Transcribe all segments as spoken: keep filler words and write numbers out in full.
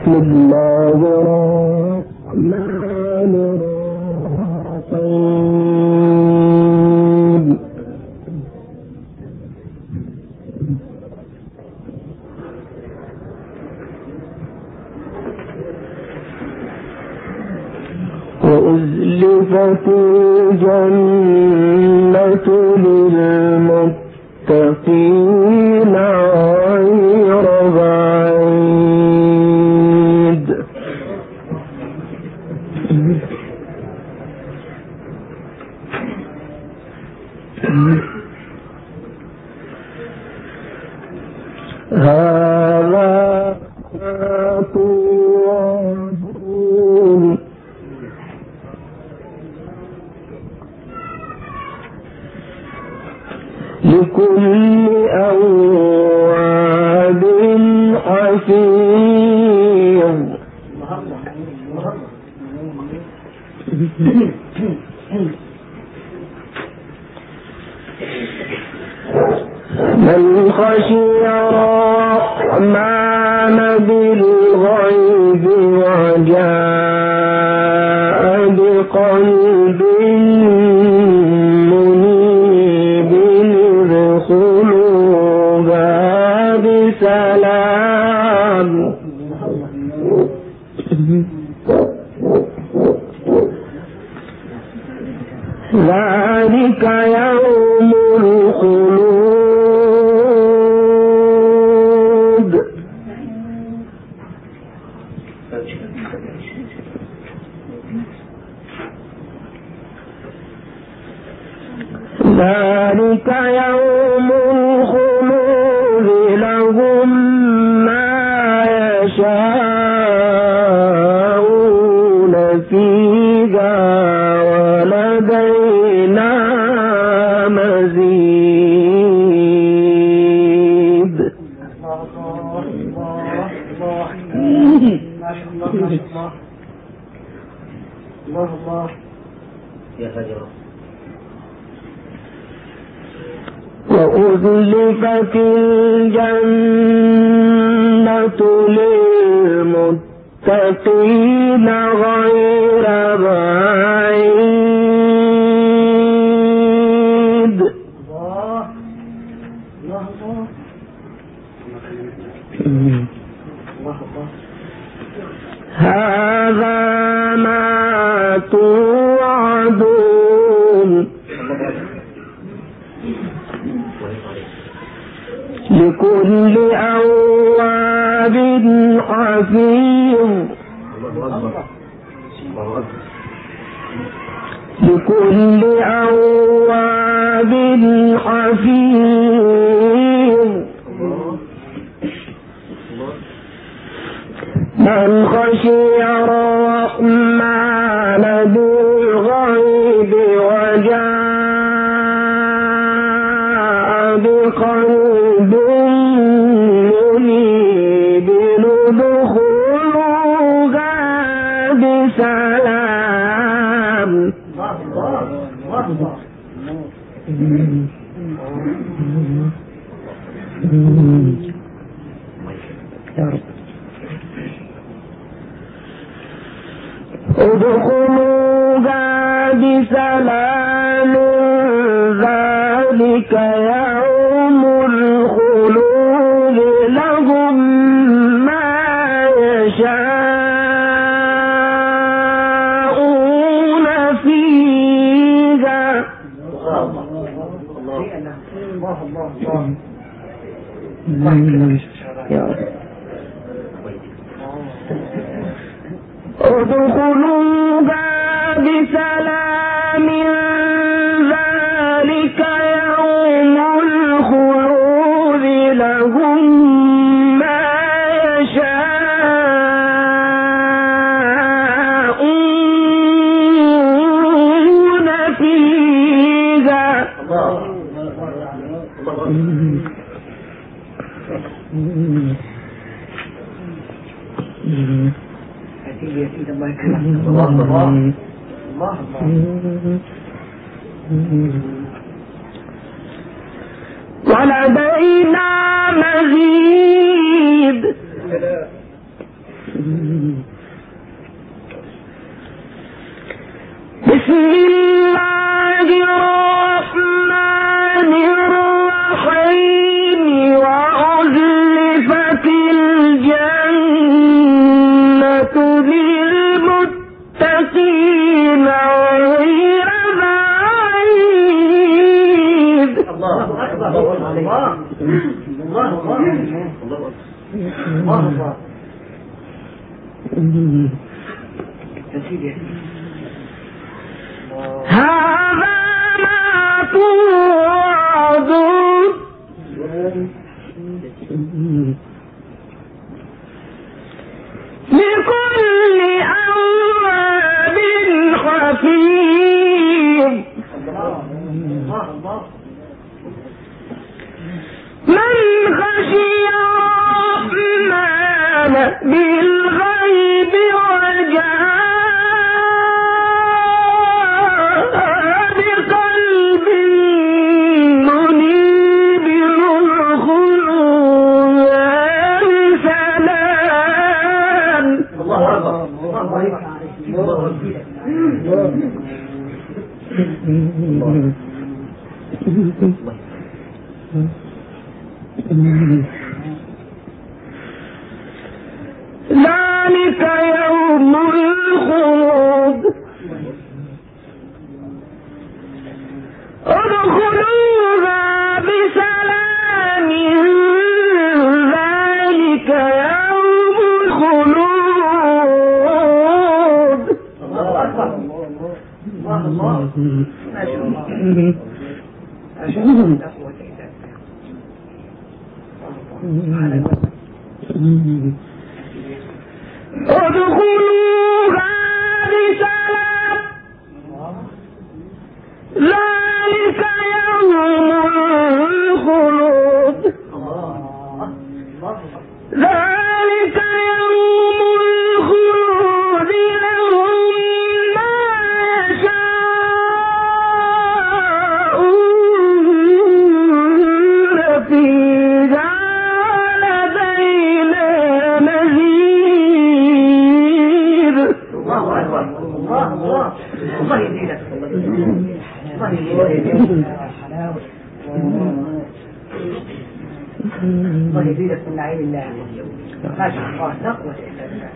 بسم الله الرحمن الرحيم. وأزلفت الجنة للمتقين غير بعيد. هذا ما توعدون لكل أواب حفيظ. من خشي الرحمن بالغيب وجاء بقلب منيب ادخلوها بسلام. ذلك يوم الخلود. ذلك يوم الخلود لهم ما يشاءون فيها ولدينا مزيد. الله الله يا فجر. وأزلفت الجنة للمتقين غير بعيد. الله الله الله. هذا ما توعدون لكل أواب حفيظ. لكل أواب حفيظ. من خشي الرحمن بالغيب وجاء بقلب منيب ادخلوها بسلام. يا رب ادخلوها بسلام. ذلك يوم الخلود لهم ما يشاءون فيها. يا رب ادخلوها بسلام. ذلك يوم الخلود لهم ما يشاءون فيها. ولدينا مزيد. بسم الله الرحمن الرحيم وأزلفت الجنة للمتقين غير بعيد. الله أكبر. الله الله الله الله هذا ما توعدون لكل أواب حفيظ من خشي الرحمن بالغيب وجاء بقلب منيب الخلود سلام. الله أكبر. الله ذلك يوم الخلود ادخلوها بسلام ذلك يوم الخلود. الله أكبر. الله الله ما شاء الله ما شاء الله لا قوة إلا بالله. ادخلوها بسلام ذلك يوم الخلود ذلك يوم الخلود لهم ما يشاءون فيها لدينا مزيد. الله أكبر. الله الله الله يزيدك. الله يزيدك. الله يزيدك من عين الله. ما شاء الله لا قوة إلا بالله.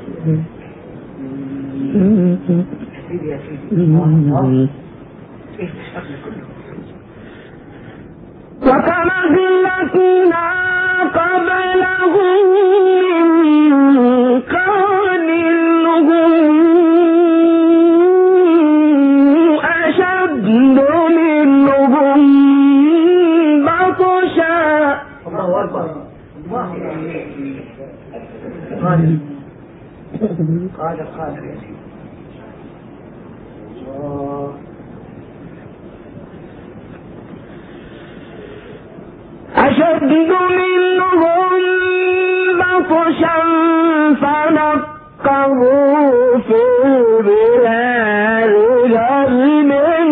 سيدي يا سيدي. الله إيش تشتغل كله. وكما أهلكنا قبلهم من قرن هم أشد منهم بطشا. الله أكبر. الله قادر قادر قادر يا سيدي. الله أشد منهم بطشا فنقبوا في البلاد هل من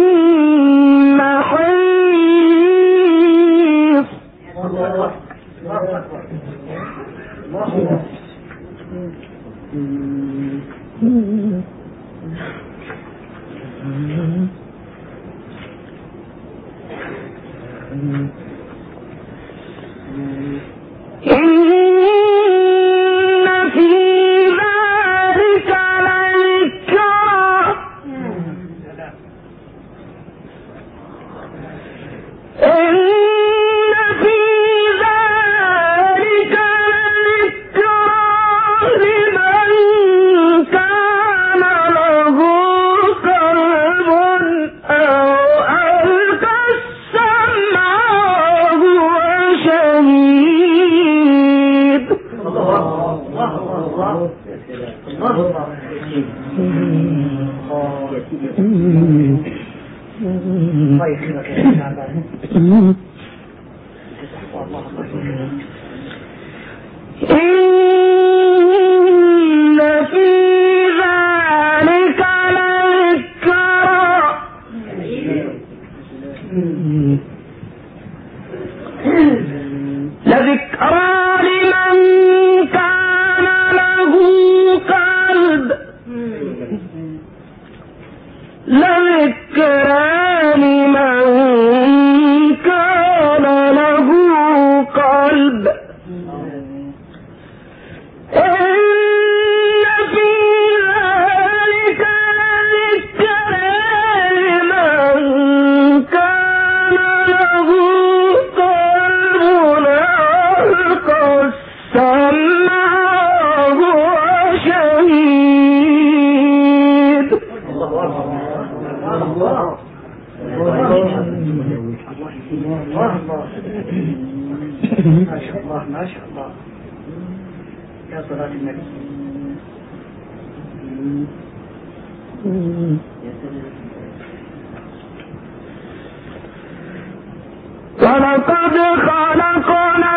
محيص. الله أكبر. الله أكبر. إن في ذلك لذكرى إن في ذلك لذكرى لمن كان له قلب أو ألقى السمع وهو شهيد. الله الله الله الله الله يخليك يا شعبان. إن في ذلك لذكرى لذكرى لمن كان له الله الله ما شاء الله ما شاء الله يا صلاة النبي. ولقد خلقنا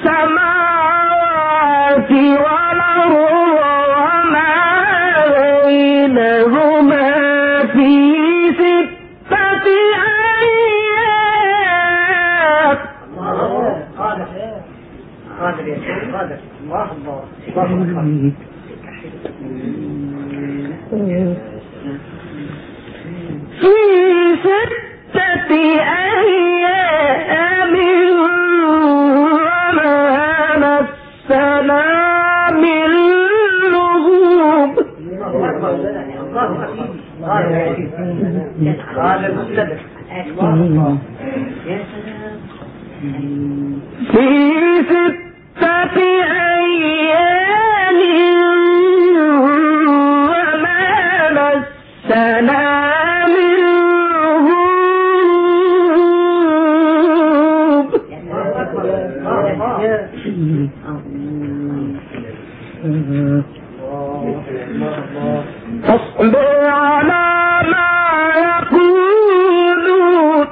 السماوات والأرض وما بينهما في ستة أيام. قادر قادر يا شيخ قادر. الله الله الله في ستة أيام وما مسنا من لغوب. في ستة أيام وما مسنا من لغوب. فاصبر على ما يقولون.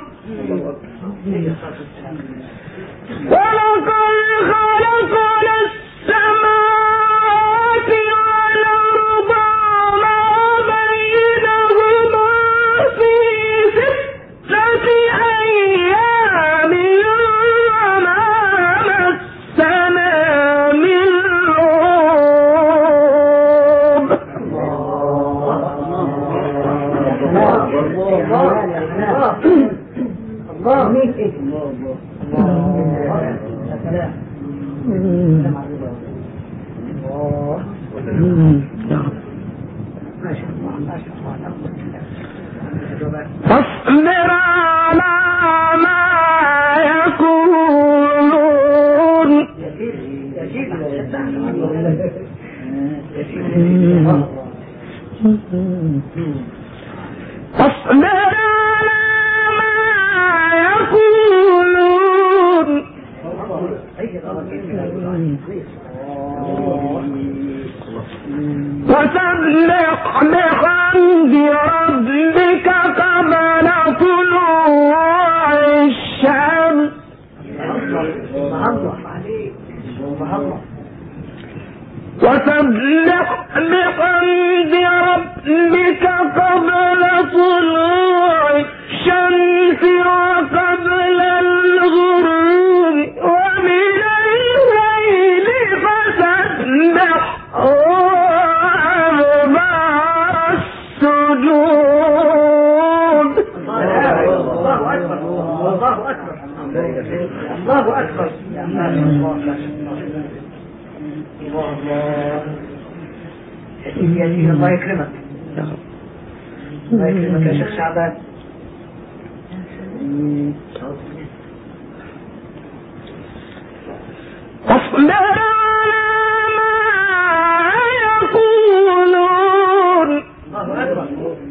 ولقد خلقنا السماوات والأرض وما بينهما في ستة أيام وما مسنا من لغوب. فاصبر على ما يقولون. فاصبر على ما يقولون وسبح بحمد ربك قبل طلوع الشمس وسبح بحمد ربك قبل طلوع الشمس وقبل الغروب ومن الليل فسبح وأدبار السجود. الله أكبر الله أكبر الله أكبر. الله الله يا سيدي الله يكرمك الله يكرمك يا شيخ شعبان. فاصبر على ما يقولون. الله أكبر.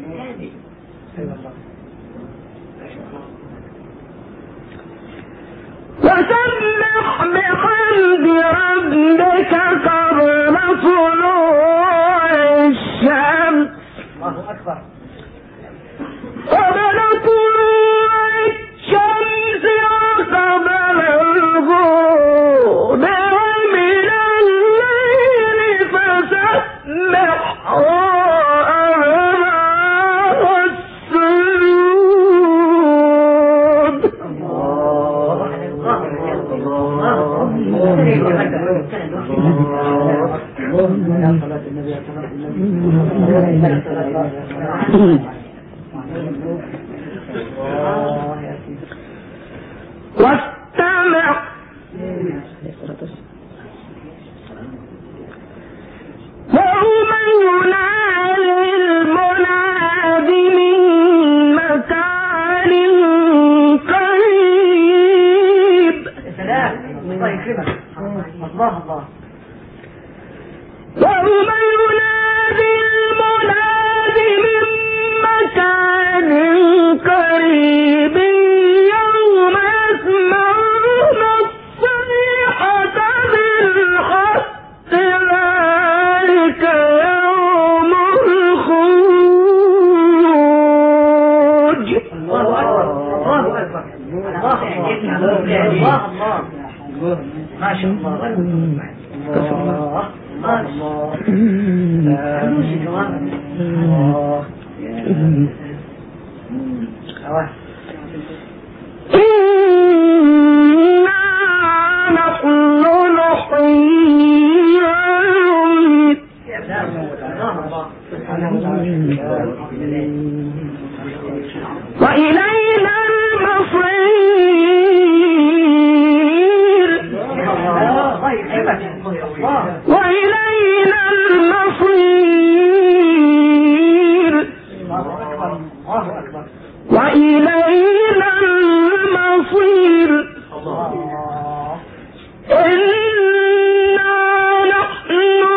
وسبح بحمد ربك قبل طلوع الشمس الله أكبر. قبل طلوع الشمس وقبل الغروب ومن الليل فسبح وأدبار السجود. واستمع يوم ينادي المناد من مكان قريب. الله يكرمك. الله الله يوم ينادي المناد من مكان قريب يوم يسمع الله ما شاء الله ما شاء الله فلوسي كمان الله إنا نحن نحيي وإلينا المصير وإلينا المصير وإلينا المصير إنا نحن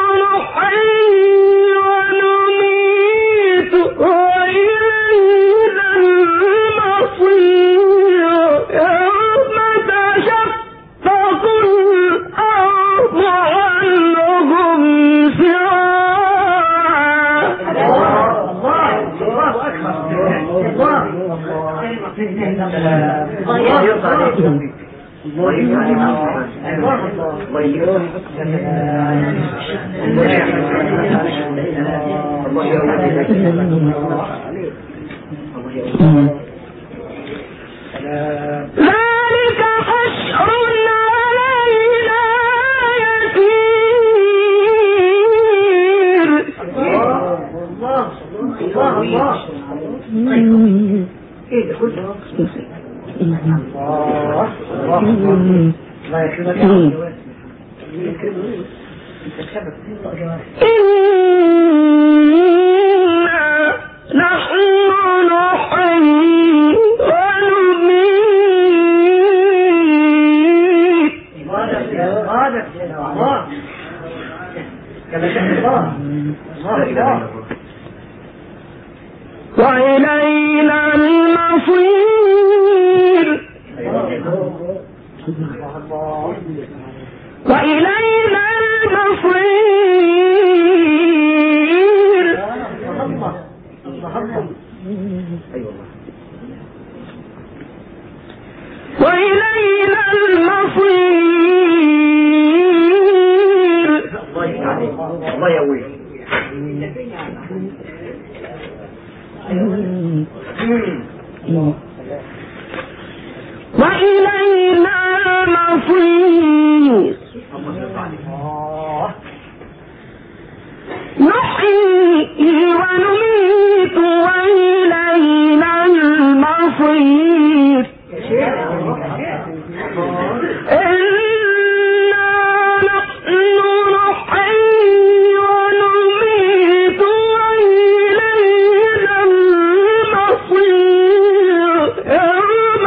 نحيي ونميت وإلينا المصير يوم تشقق الأرض عنهم ذلك حشر علينا يسير إنا نحن نحيي ونميت وإلينا المصير وإلينا المصير وإلينا المصير الله يقوي وإلينا المصير نحيي ونميت وإلينا المصير إنا نحن نحيي ونميت وإلينا المصير يوم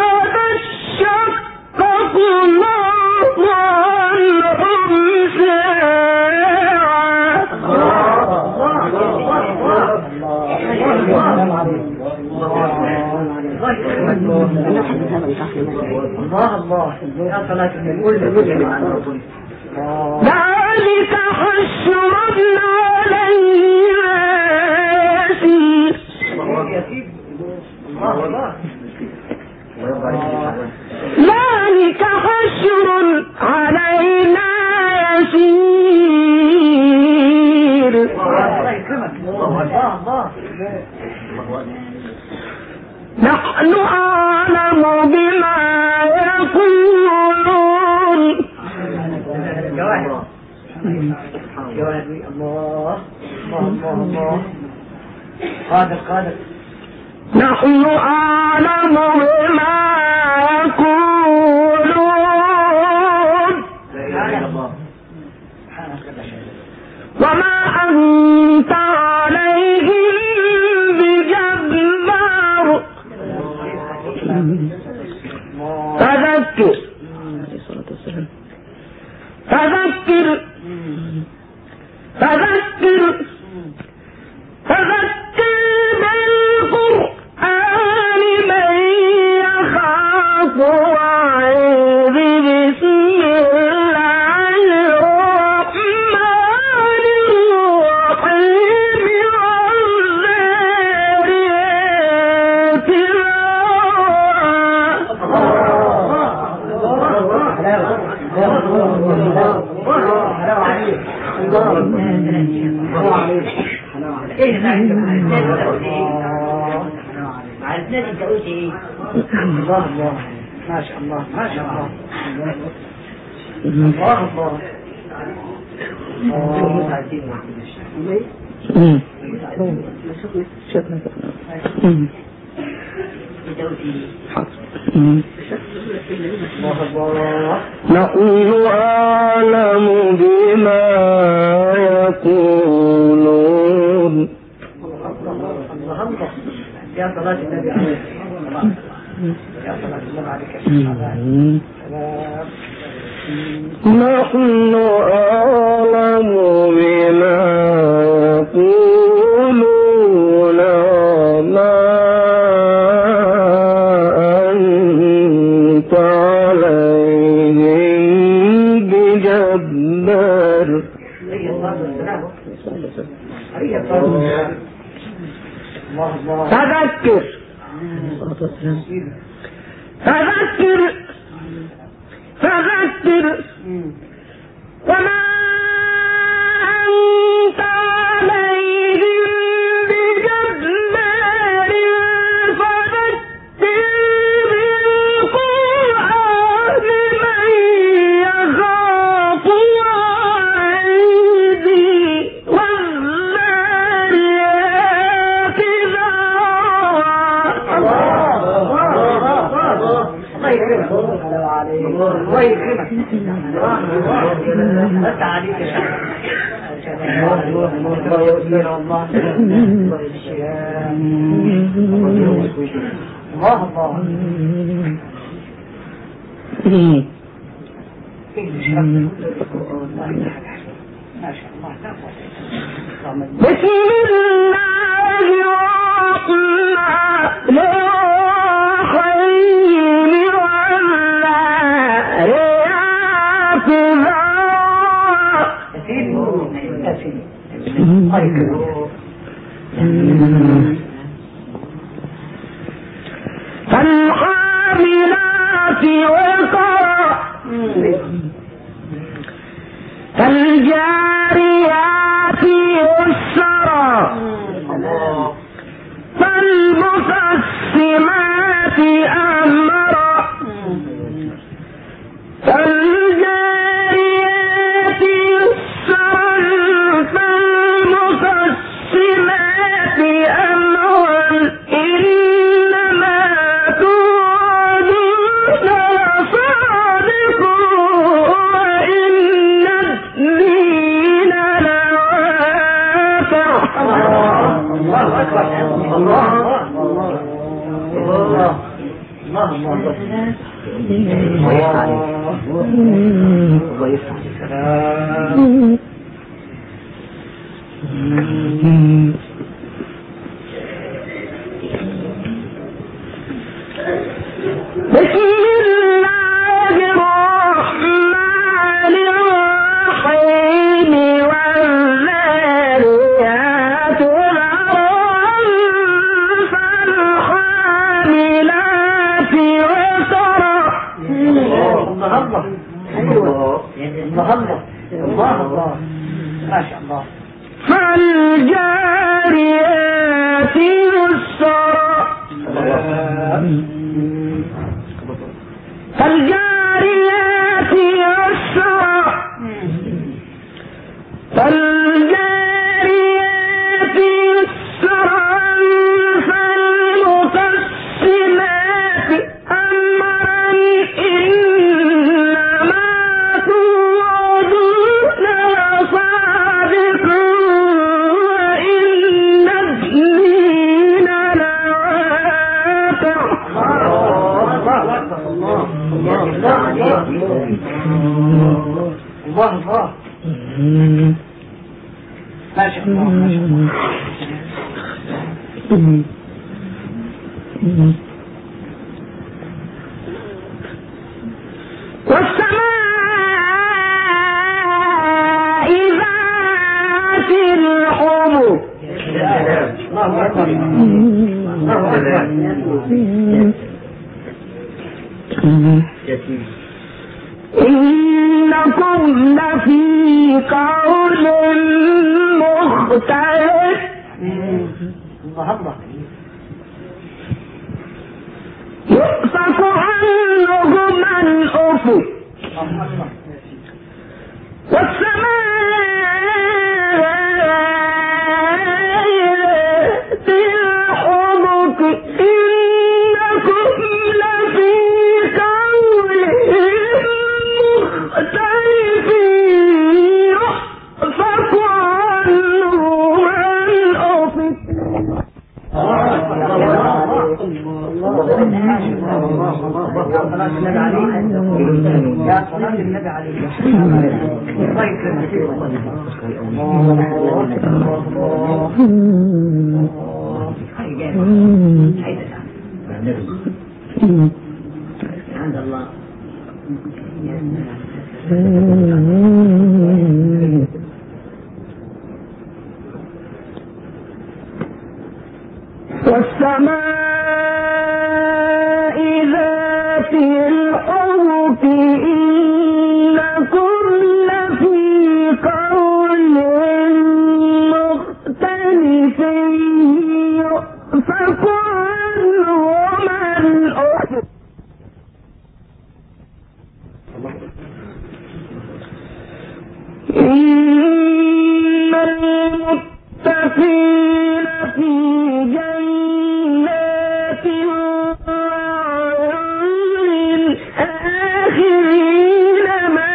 تشقق الأرض عنهم الله الله يا صلاة ذلك حشر علينا يسير ذلك حشر علينا يسير نحن أعلم بما يقولون الله الله الله قادر قادر نحن أعلم بما يقولون وما أنت عليهم بجبار فذكر فذكر فذكر فذكر بالقرآن من يخاف وعيد بسم الله الرحمن الرحيم عليك. ايه ده عرفنا انت قلت ايه؟ الله الله ما شاء الله ما شاء الله الله الله نحن أعلم بما يقولون. يا صلاة النبي عليه يا صلاة النبي عليك نحن أعلم بما يقولون وما أنت عليهم بجبار. فذكر فذكر فذكر وما أنت عليهم بجبار فذكر بالقرآن من يخاف وعيدي والذاريات الله يكرمك انت عليك يا شيخ الله الله الله ما شاء الله بسم الله الرحمن الرحيم والذاريات فالحاملات وقرا فالجاريات يسرا فالمقسمات أمرا فالجاريات يسرا فالمقسمات أمرا إنما توعدون لصادق وإن الدين لواقع. الله أكبر الله الله الله الله الله الله يفتح السلام. بسم الله الرحمن الرحيم والذاريات ذروا فالحاملات وقرا الله الله الله الله الله ما شاء الله فالجاريات يسرا فالجاريات يسرا فالجاريات يسرا فالمقسمات أمرا إنما توعدون لصادق وإن الدين لواقع. الله الله الله ما شاء الله ما شاء الله والسماء ذات الحبك. الله أكبر الله أكبر إنكم لفي قول مختلف يؤفك عنه من أفك والسماء ذات الحبك إنكم لفي قول مختلف يؤفك عنه من أفك يا صلاة النبي عليه عند الله والسماء ذات الحبك إنكم لفي قول مختلف يؤفك عنه من أفك إن المتقين في جنات وعيون آخرين ما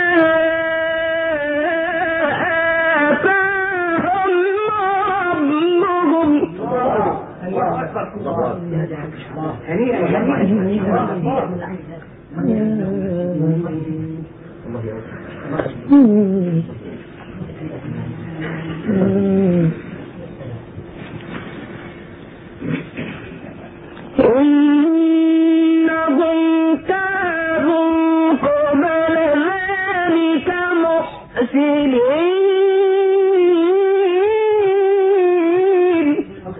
آتاهم ربهم إنهم كانوا قبل ذلك محسنين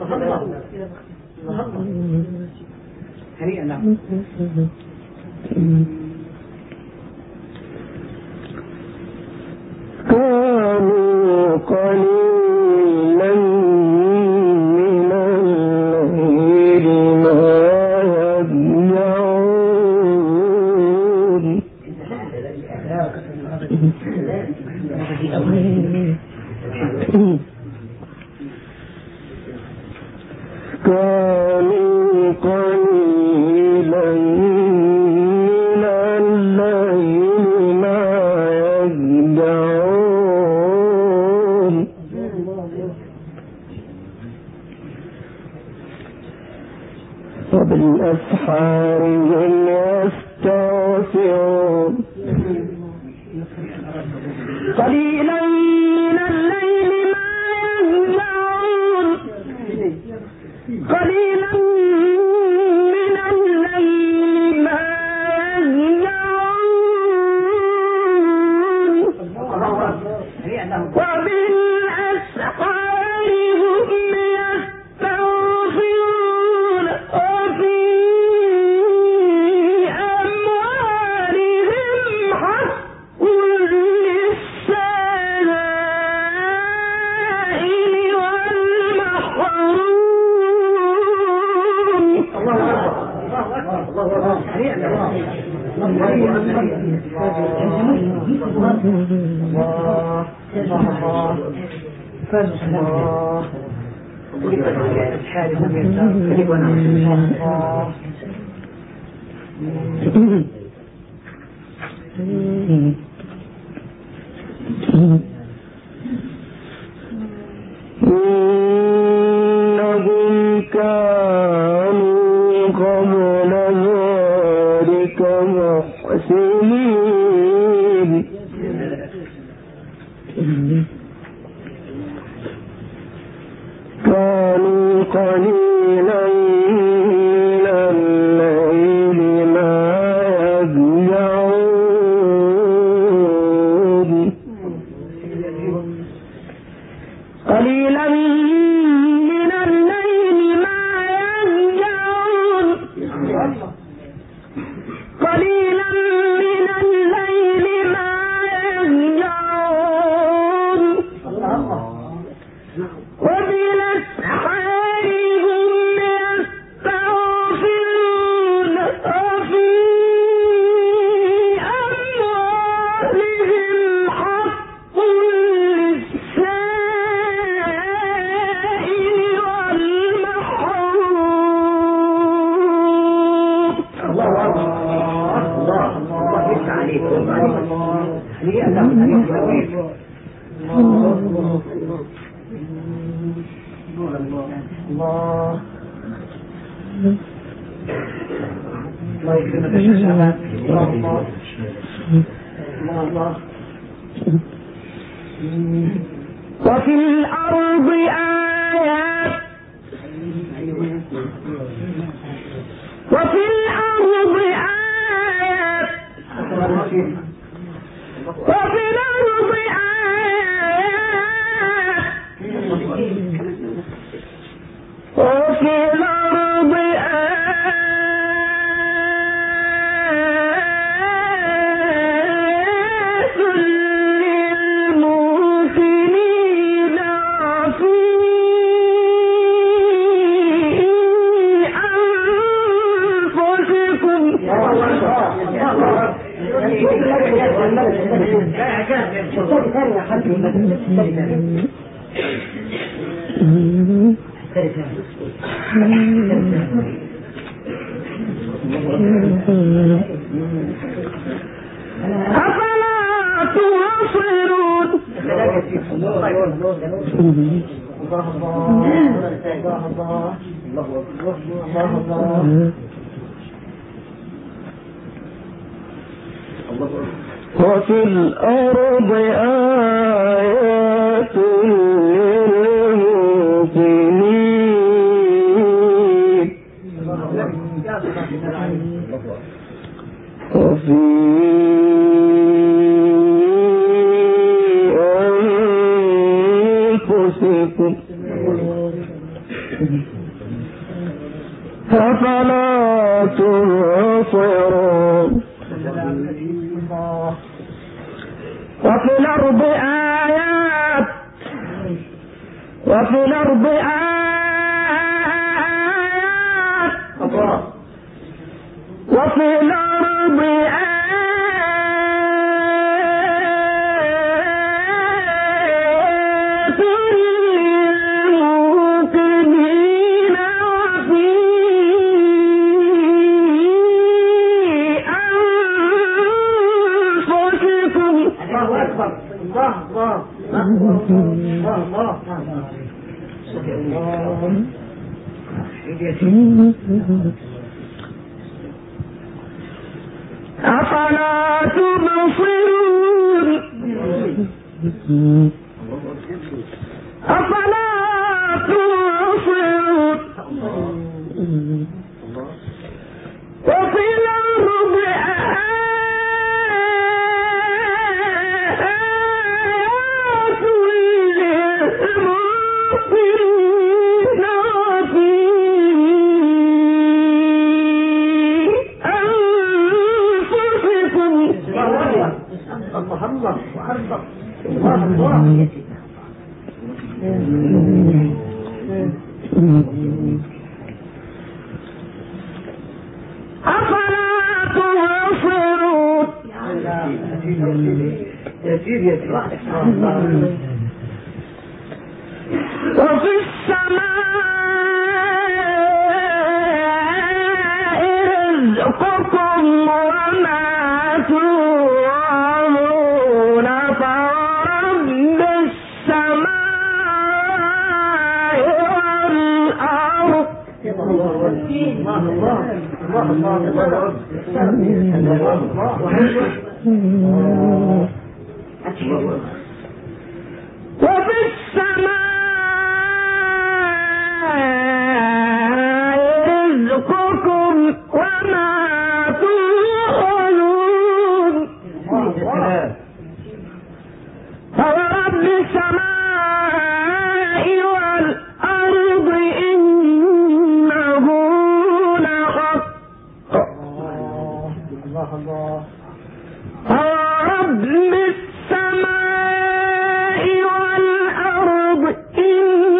كانوا قليلا من الليل ما يهجعون كانوا قليلا من الليل ما يهجعون وبالأسحار هم يستغفرون قليلا من الليل ما يهجعون قليلا من الليل ما يهجعون وبالأسحار هم يستغفرون وفي أموالهم حق للسائل والمحروم إنهم كانوا قبل ذلك محسنين كانوا قليلا من الليل ما يهجعون قليلا من الليل ما يهجعون قليلا من الليل وفي الأرض آيات وفي الأرض آيات وفي الأرض آيات وفي الأرض آيات للموقنين وفي أنفسكم. أفلا تبصرون. وفي الأرض آيات للموقنين وفي أنفسكم أفلا تبصرون. وفي الأرض آيات وفي الأرض آيات وفي الأرض آيات للموقنين وفي أنفسكم. الله أكبر. الله الله الله أفلا تبصرون. أفلا تبصرون. وفي الأرض آيات للموقنين وفي أنفسكم. الله الله وأكبر. الله الله. أفلا تبصرون. وفي السماء رزقكم وما توعدون فرب السماء والأرض. وفي السماء رزقكم وما توعدون فرب السماء والأرض إنه لحق. رب السماء والأرض إنه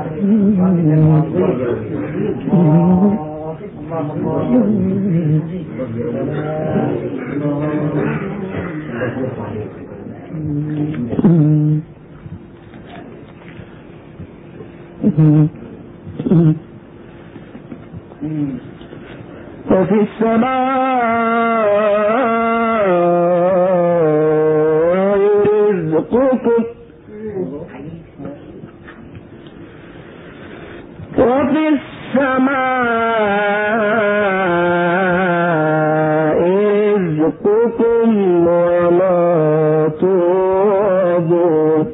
وفي السماء رزقكم وفي السماء رزقكم وما توعدون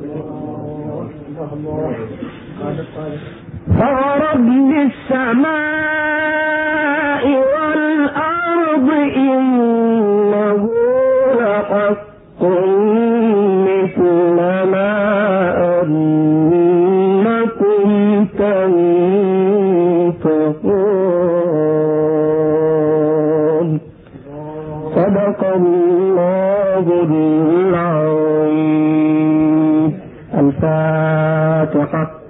فرب السماء والأرض إنه لحق مثل ما أنكم تنطقون صدق الله العظيم. الفاتحة.